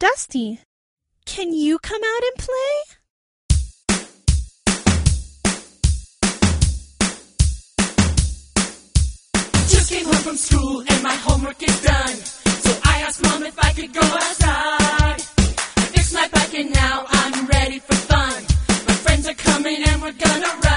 Dusty. Can you come out and play? Just came home from school and my homework is done. So I asked Mom if I could go outside. I fixed my bike and now I'm ready for fun. My friends are coming and we're gonna ride.